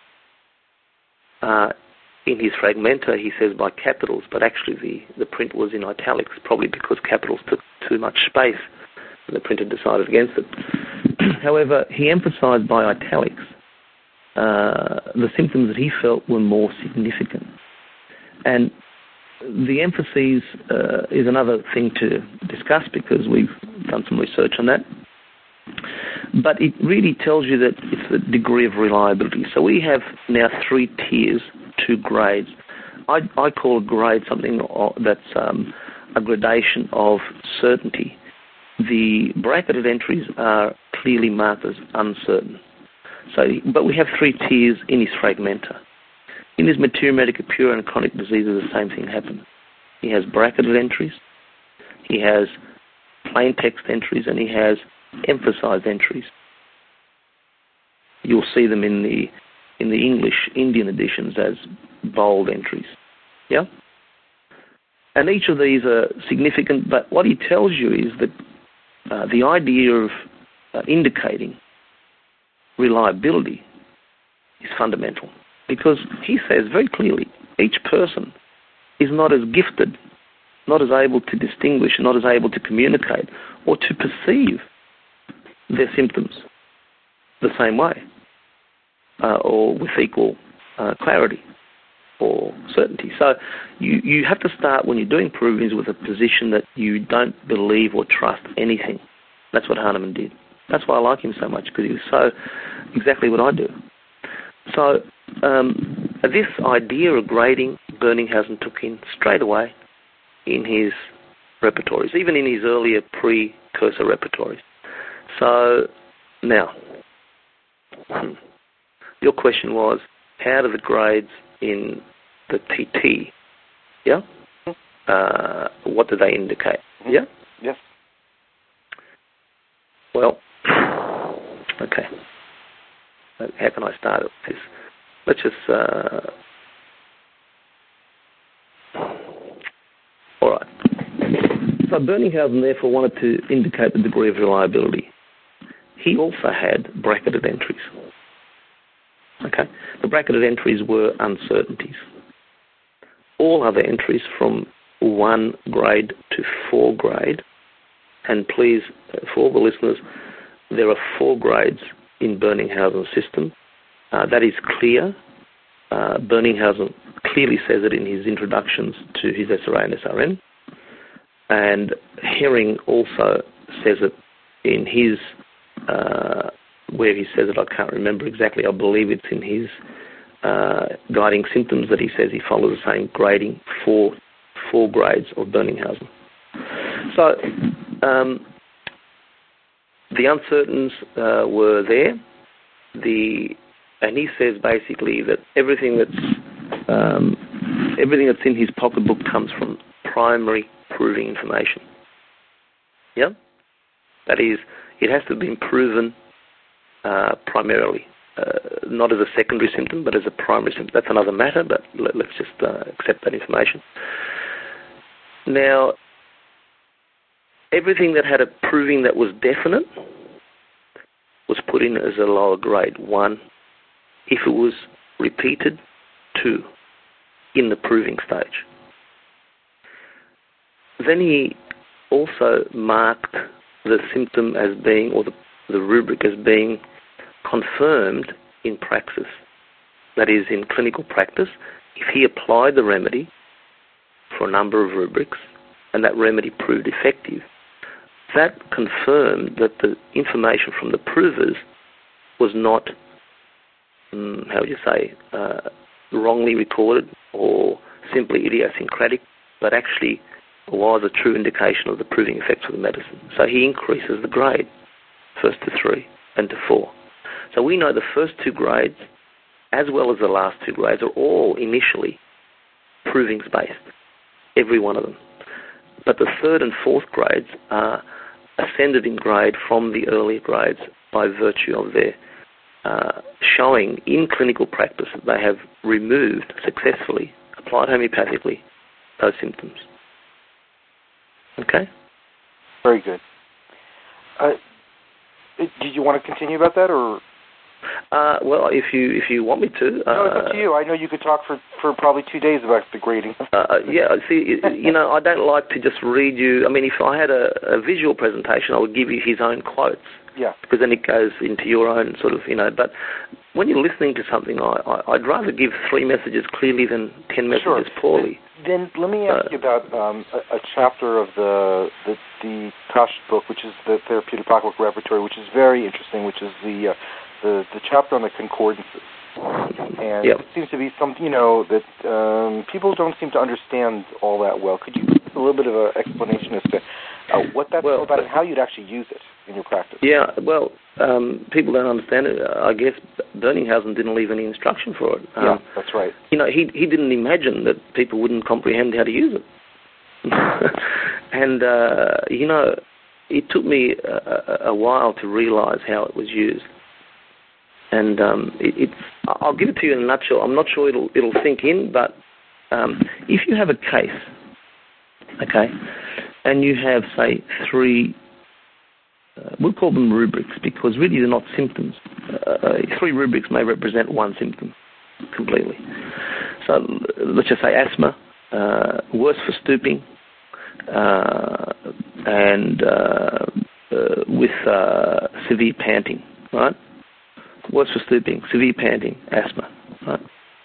uh, in his fragmenta, he says by capitals, but actually the, the print was in italics, probably because capitals took too much space and the printer decided against it. However, he emphasized by italics uh, the symptoms that he felt were more significant. And the emphases uh, is another thing to discuss because we've done some research on that. But it really tells you that it's the degree of reliability. So we have now three tiers, two grades. I, I call a grade something that's um, a gradation of certainty. The bracketed entries are clearly marked as uncertain. So, but we have three tiers in his fragmenta. In his Materia Medica pure and chronic diseases, the same thing happens. He has bracketed entries, he has plain text entries, and he has emphasized entries. You'll see them in the in the English Indian editions as bold entries. Yeah? And each of these are significant, but what he tells you is that uh, the idea of uh, indicating reliability is fundamental. Because he says very clearly, each person is not as gifted, not as able to distinguish, not as able to communicate, or to perceive their symptoms the same way, uh, or with equal uh, clarity or certainty. So you, you have to start when you're doing provings with a position that you don't believe or trust anything. That's what Hahnemann did. That's why I like him so much, because he was so exactly what I do. So um, this idea of grading, Berningshausen took in straight away in his repertories, even in his earlier precursor repertories. So now, your question was, how do the grades in the T T, yeah, uh, what do they indicate? Mm-hmm. Yeah? Yes. Well, okay. How can I start with this? Let's just... Uh, all right. So Berningshausen, therefore, wanted to indicate the degree of reliability. He also had bracketed entries. Okay? The bracketed entries were uncertainties. All other entries from one grade to four grade, and please, for all the listeners, there are four grades in Berningshausen's system. Uh, that is clear. Uh, Berningshausen clearly says it in his introductions to his S R A and S R N. And Herring also says it in his, uh, where he says it, I can't remember exactly, I believe it's in his uh, guiding symptoms that he says he follows the same grading for four grades of Berningshausen. So, um, the uncertains uh, were there. The and he says basically that everything that's um, everything that's in his pocketbook comes from primary proving information. Yeah, that is, it has to have been proven uh, primarily, uh, not as a secondary symptom, but as a primary symptom. That's another matter, but let, let's just uh, accept that information. Now, everything that had a proving that was definite was put in as a lower grade, one. If it was repeated, two, in the proving stage. Then he also marked the symptom as being, or the, the rubric as being confirmed in praxis. That is, in clinical practice, if he applied the remedy for a number of rubrics and that remedy proved effective, that confirmed that the information from the provers was not, um, how would you say, uh, wrongly recorded or simply idiosyncratic, but actually was a true indication of the proving effects of the medicine. So he increases the grade, first to three and to four. So we know the first two grades, as well as the last two grades, are all initially provings-based, every one of them. But the third and fourth grades are ascended in grade from the earlier grades by virtue of their uh, showing in clinical practice that they have removed successfully, applied homeopathically, those symptoms. Okay? Very good. Uh, did you want to continue about that, or...? Uh, well, if you if you want me to. Uh, no, it's up to you. I know you could talk for, for probably two days about the grading. uh, yeah, see, you know, I don't like to just read you. I mean, if I had a, a visual presentation, I would give you his own quotes. Yeah. Because then it goes into your own sort of, you know. But when you're listening to something, I, I, I'd rather give three messages clearly than ten messages sure. poorly. Then, then let me ask uh, you about um, a, a chapter of the the, the Tosh book, which is the Therapeutic Pocketbook Repertory, which is very interesting, which is the... Uh, The, the chapter on the concordances. And yep. it seems to be something, you know, that um, people don't seem to understand all that well. Could you give us a little bit of an explanation as to uh, what that's well, all about and how you'd actually use it in your practice? Yeah, well, um, people don't understand it. I guess Berningshausen didn't leave any instruction for it. Um, yeah, that's right. You know, he he didn't imagine that people wouldn't comprehend how to use it. and, uh, you know, it took me a, a while to realize how it was used. And um, it, it's, I'll give it to you in a nutshell. I'm not sure it'll it'll sink in, but um, if you have a case, okay, and you have, say, three, uh, we'll call them rubrics because really they're not symptoms. Uh, three rubrics may represent one symptom completely. So let's just say asthma, uh, worse for stooping, uh, and uh, uh, with uh, severe panting, right? Worse for stooping, severe panting, asthma. Right?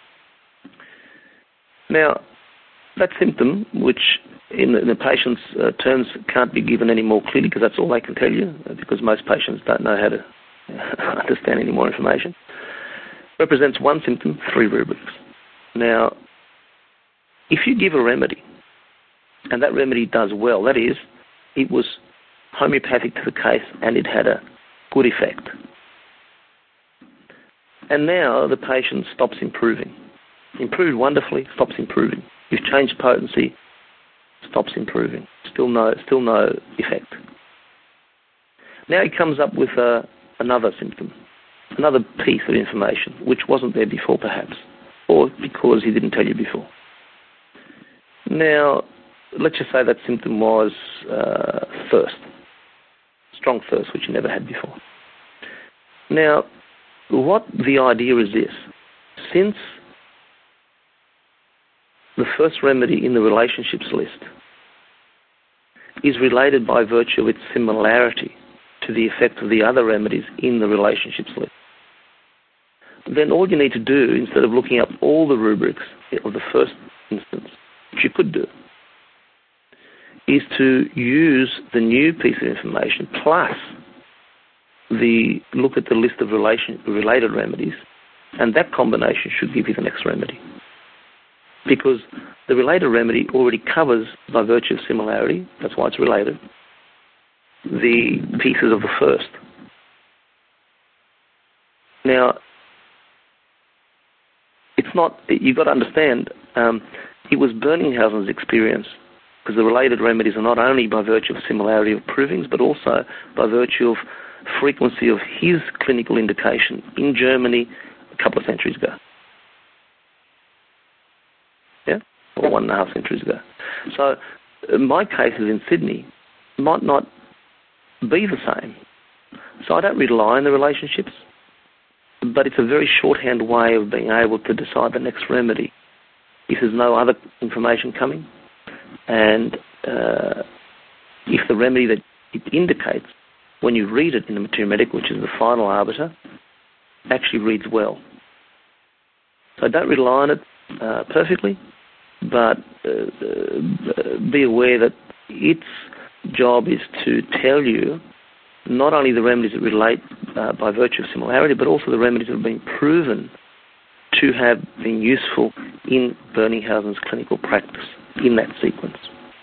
Now, that symptom, which in the, in the patient's uh, terms can't be given any more clearly because that's all they can tell you, because most patients don't know how to understand any more information, represents one symptom, three rubrics. Now, if you give a remedy, and that remedy does well, that is, it was homeopathic to the case and it had a good effect, and now the patient stops improving. Improved wonderfully, stops improving. You've changed potency, stops improving. Still no, still no effect. Now he comes up with uh, another symptom, another piece of information, which wasn't there before perhaps, or because he didn't tell you before. Now, let's just say that symptom was uh, thirst, strong thirst, which you never had before. Now, what the idea is this: since the first remedy in the relationships list is related by virtue of its similarity to the effect of the other remedies in the relationships list, then all you need to do, instead of looking up all the rubrics of the first instance, which you could do, is to use the new piece of information plus the look at the list of relation, related remedies, and that combination should give you the next remedy. Because the related remedy already covers, by virtue of similarity, that's why it's related, the pieces of the first. Now, it's not, you've got to understand, um, it was Berningshausen's experience, because the related remedies are not only by virtue of similarity of provings, but also by virtue of frequency of his clinical indication in Germany a couple of centuries ago. Yeah? Or one and a half centuries ago. So uh, my cases in Sydney might not be the same. So I don't rely on the relationships, but it's a very shorthand way of being able to decide the next remedy if there's no other information coming, and uh, if the remedy that it indicates when you read it in the Materia Medica, which is the final arbiter, actually reads well. So don't rely on it uh, perfectly, but uh, uh, be aware that its job is to tell you not only the remedies that relate uh, by virtue of similarity, but also the remedies that have been proven to have been useful in Birninghausen's clinical practice in that sequence.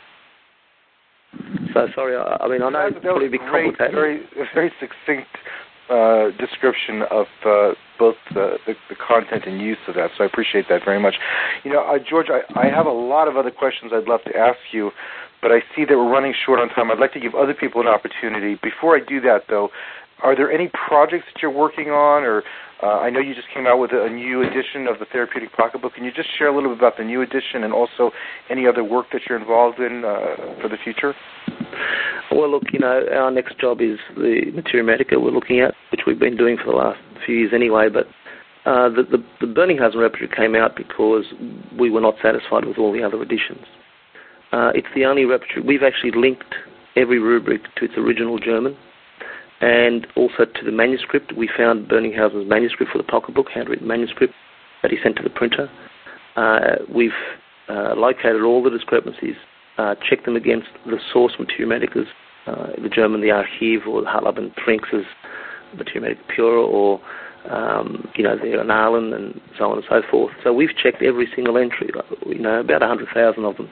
So, sorry, I, I mean, I know that, it's that probably was a bit great, complicated. very, very succinct uh, description of uh, both uh, the, the content and use of that, so I appreciate that very much. You know, uh, George, I, I have a lot of other questions I'd love to ask you, but I see that we're running short on time. I'd like to give other people an opportunity. Before I do that, though, are there any projects that you're working on, or uh, I know you just came out with a, a new edition of the Therapeutic Pocketbook. Can you just share a little bit about the new edition and also any other work that you're involved in uh, for the future? Well, look, you know, our next job is the Materia Medica we're looking at, which we've been doing for the last few years anyway, but uh, the, the, the Birninghausen repertory came out because we were not satisfied with all the other editions. Uh, it's the only repertory. We've actually linked every rubric to its original German and also to the manuscript. We found Birninghausen's manuscript for the pocketbook, handwritten manuscript, that he sent to the printer. Uh, we've uh, located all the discrepancies, uh, checked them against the source Materia Medicas, uh, the German, the Archiv, or the Hartlaub Trinx's Materia Medica Pure, or um, you know, the Annalen, and so on and so forth. So we've checked every single entry, you know, about one hundred thousand of them.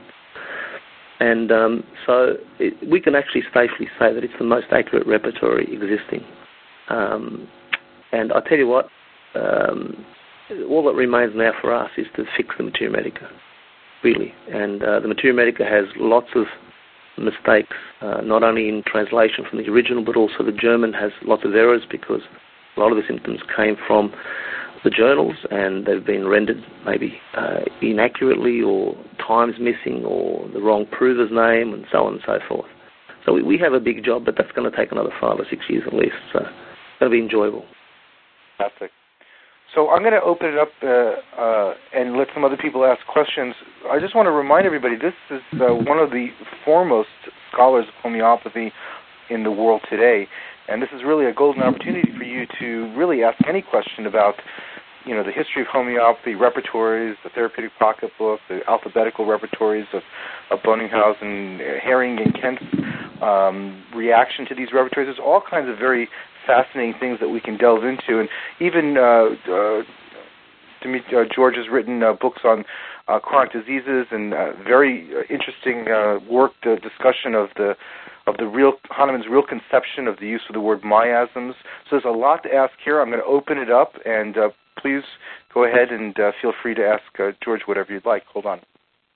And um, so it, we can actually safely say that it's the most accurate repertory existing. Um, and I tell you what, um, all that remains now for us is to fix the Materia Medica, really. And uh, the Materia Medica has lots of mistakes, uh, not only in translation from the original, but also the German has lots of errors because a lot of the symptoms came from the journals, and they've been rendered maybe uh, inaccurately, or times missing, or the wrong prover's name, and so on and so forth. So we, we have a big job, but that's going to take another five or six years at least. So it's going to be enjoyable. Fantastic. So I'm going to open it up uh, uh, and let some other people ask questions. I just want to remind everybody, this is uh, one of the foremost scholars of homeopathy in the world today, and this is really a golden opportunity for you to really ask any question about, you know, the history of homeopathy, repertories, the Therapeutic Pocketbook, the alphabetical repertories of, of Birninghausen, Hering and Kent's um, reaction to these repertories. There's all kinds of very fascinating things that we can delve into, and even uh, uh, uh, George has written uh, books on uh, chronic diseases, and uh, very uh, interesting uh, work, the discussion of the of the real Hahnemann's real conception of the use of the word miasms. So there's a lot to ask here. I'm going to open it up, and uh, please go ahead and uh, feel free to ask uh, George whatever you'd like. Hold on.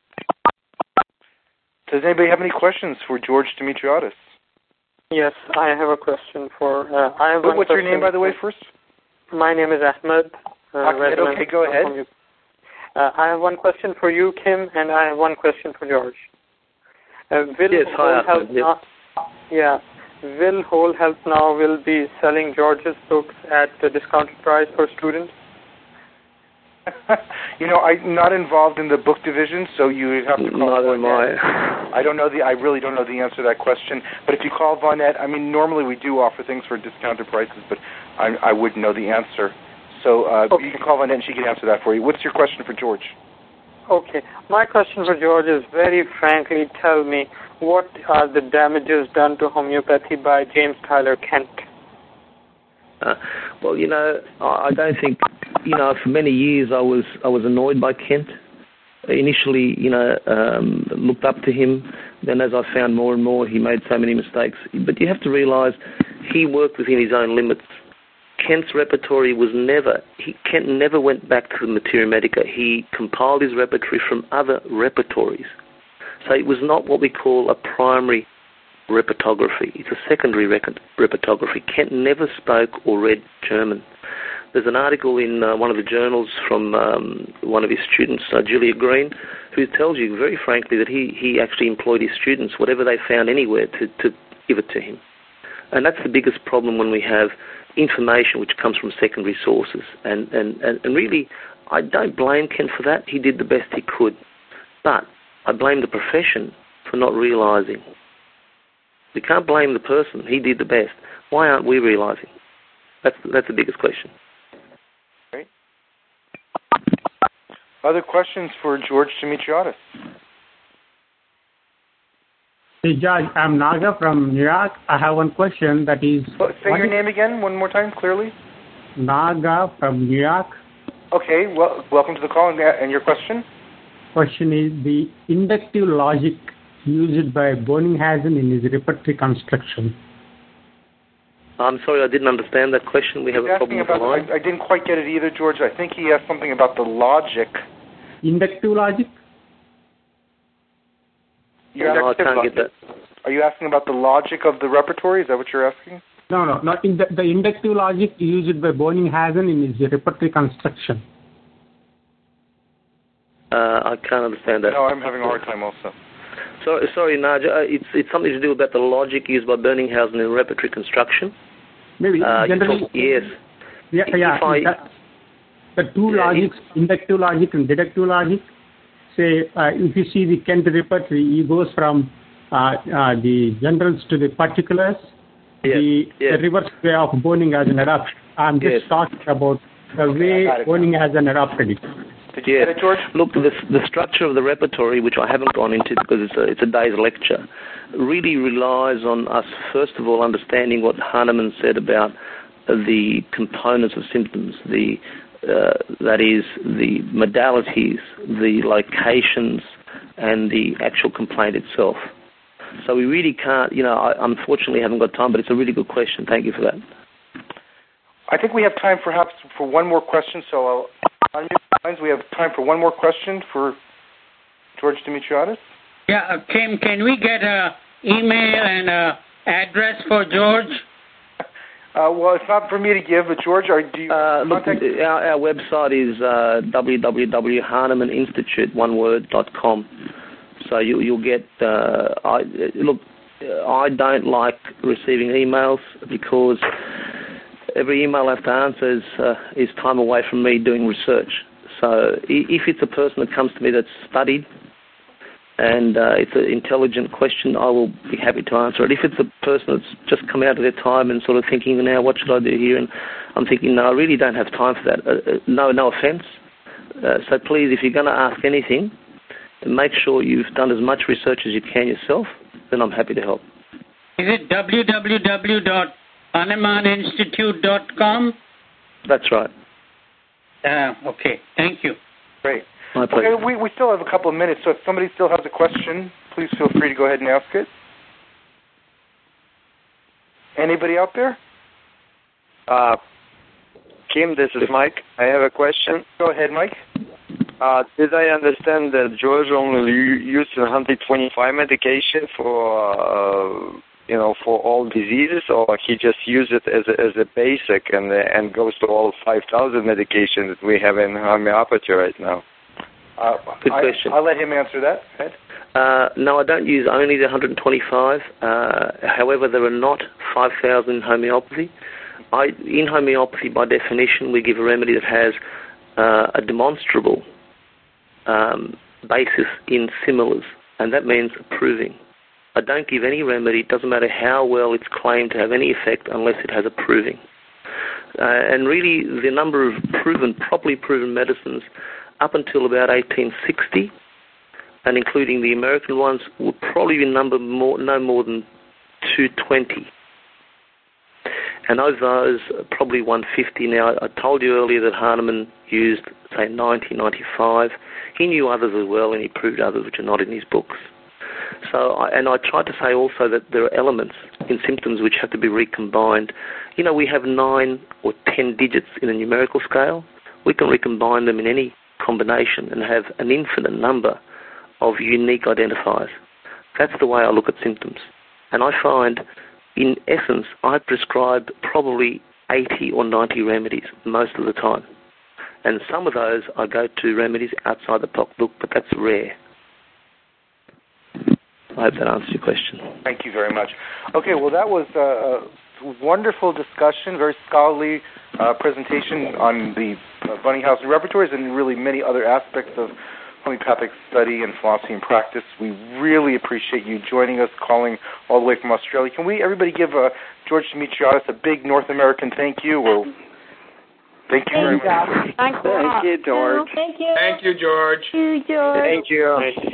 Does anybody have any questions for George Dimitriadis? Yes, I have a question for. Uh, I have What's one your name, by the way, first? My name is Ahmed. Uh, Ahmed, okay, go ahead. Uh, I have one question for you, Kim, and I have one question for George. Uh, will yes, Whole hi, Health Ahmed, now, yeah, will Whole Health now will be selling George's books at the discounted price for students? You know, I'm not involved in the book division, so you have to call Neither am I. I don't know the. I really don't know the answer to that question. But if you call Vonnet, I mean, normally we do offer things for discounted prices, but I, I wouldn't know the answer. So uh, okay. You can call Vonnet, and she can answer that for you. What's your question for George? Okay, my question for George is, very frankly, tell me, what are the damages done to homeopathy by James Tyler Kent? Uh, well, you know, I don't think, you know, for many years I was I was annoyed by Kent. Initially, you know, um, looked up to him. Then as I found more and more, he made so many mistakes. But you have to realise he worked within his own limits. Kent's repertory was never, he, Kent never went back to the Materia Medica. He compiled his repertory from other repertories. So it was not what we call a primary repertography. It's a secondary rec- repertography. Kent never spoke or read German. There's an article in uh, one of the journals from um, one of his students, uh, Julia Green, who tells you very frankly that he, he actually employed his students, whatever they found anywhere, to, to give it to him. And that's the biggest problem when we have information which comes from secondary sources. And, and, and, and really, I don't blame Kent for that. He did the best he could. But I blame the profession for not realising. We can't blame the person. He did the best. Why aren't we realising? That's that's the biggest question. Great. Other questions for George Dimitriadis? Hey, George, I'm Naga from New York. I have one question that is... Oh, say your is, name again one more time, clearly. Naga from New York. Okay, well, welcome to the call, and, and your question? Question is the inductive logic used by Bonninghausen in his repertory construction. I'm sorry, I didn't understand that question. We have a problem with the line. I, I didn't quite get it either, George. I think he asked something about the logic. Inductive logic? You're no, I can't logic. get that. Are you asking about the logic of the repertory? Is that what you're asking? No, no, not in the, the inductive logic used by Bonninghausen in his repertory construction. Uh, I can't understand that. No, I'm having a hard time also. So, sorry, Naja, uh, it's it's something to do about the logic used by Bonninghausen in repertory construction? Maybe, uh, generally... Talk, yes. Yeah, yeah. I, that, the two yeah, logics, inductive logic and deductive logic, say, uh, if you see the Kent repertory, it goes from uh, uh, the generals to the particulars, yes, the, yes. the reverse way of Bonninghausen adoption. I'm just yes. talking about the okay, way Bonninghausen adopted it. Did you yes. get it, George? Look, the, the structure of the repertory, which I haven't gone into because it's a, it's a day's lecture, really relies on us, first of all, understanding what Hahnemann said about the components of symptoms, the uh, that is, the modalities, the locations, and the actual complaint itself. So we really can't, you know, I unfortunately haven't got time, but it's a really good question. Thank you for that. I think we have time perhaps for one more question, so I'll unmute. We have time for one more question for George Dimitriadis. Yeah, uh, Kim, can we get an email and a address for George? Uh, well, it's not for me to give, but George, are, do you uh, look, our, our website is uh, w w w dot hahnemann institute one word dot com. So you, you'll get. Uh, I look. I don't like receiving emails because every email I have to answer is, uh, is time away from me doing research. So if it's a person that comes to me that's studied and uh, it's an intelligent question, I will be happy to answer it. If it's a person that's just come out of their time and sort of thinking, now what should I do here? And I'm thinking, no, I really don't have time for that. Uh, no, no offence. Uh, so please, if you're going to ask anything, make sure you've done as much research as you can yourself, then I'm happy to help. Is it w w w dot hahnemann institute dot com? That's right. Uh, okay, thank you. Great. Okay, we, we still have a couple of minutes, so if somebody still has a question, please feel free to go ahead and ask it. Anybody out there? Uh, Kim, this is Mike. I have a question. Go ahead, Mike. Uh, did I understand that George only used one hundred twenty-five medication for, uh, you know, for all diseases, or he just used it as a, as a basic and and goes to all five thousand medications that we have in homeopathy right now? Uh, Good I, question. I'll let him answer that. Ed? Uh, no, I don't use only the one hundred twenty-five. Uh, however, there are not five thousand in homeopathy. I, in homeopathy, by definition, we give a remedy that has uh, a demonstrable um, basis in similars, and that means proving. I don't give any remedy, it doesn't matter how well it's claimed to have any effect unless it has a proving. Uh, and really, the number of proven, properly proven medicines up until about eighteen sixty, and including the American ones, would probably be number more, no more than two hundred twenty. And of those, probably one hundred fifty. Now, I told you earlier that Hahnemann used, say, ninety, ninety-five. He knew others as well, and he proved others which are not in his books. So, I, and I tried to say also that there are elements in symptoms which have to be recombined. You know, we have nine or ten digits in a numerical scale. We can recombine them in any combination and have an infinite number of unique identifiers. That's the way I look at symptoms. And I find, in essence, I prescribe probably eighty or ninety remedies most of the time. And some of those I go to remedies outside the pocketbook, but that's rare. I hope that answers your question. Thank you very much. Okay, well, that was a, a wonderful discussion, very scholarly uh, presentation on the uh, Bonninghausen repertories and really many other aspects of homeopathic study and philosophy and practice. We really appreciate you joining us, calling all the way from Australia. Can we, everybody, give uh, George Dimitriadis a big North American thank you? Or thank you very much. Thank you, Thank you, George. Thank you. Thank you, George. Thank you, George. Thank you.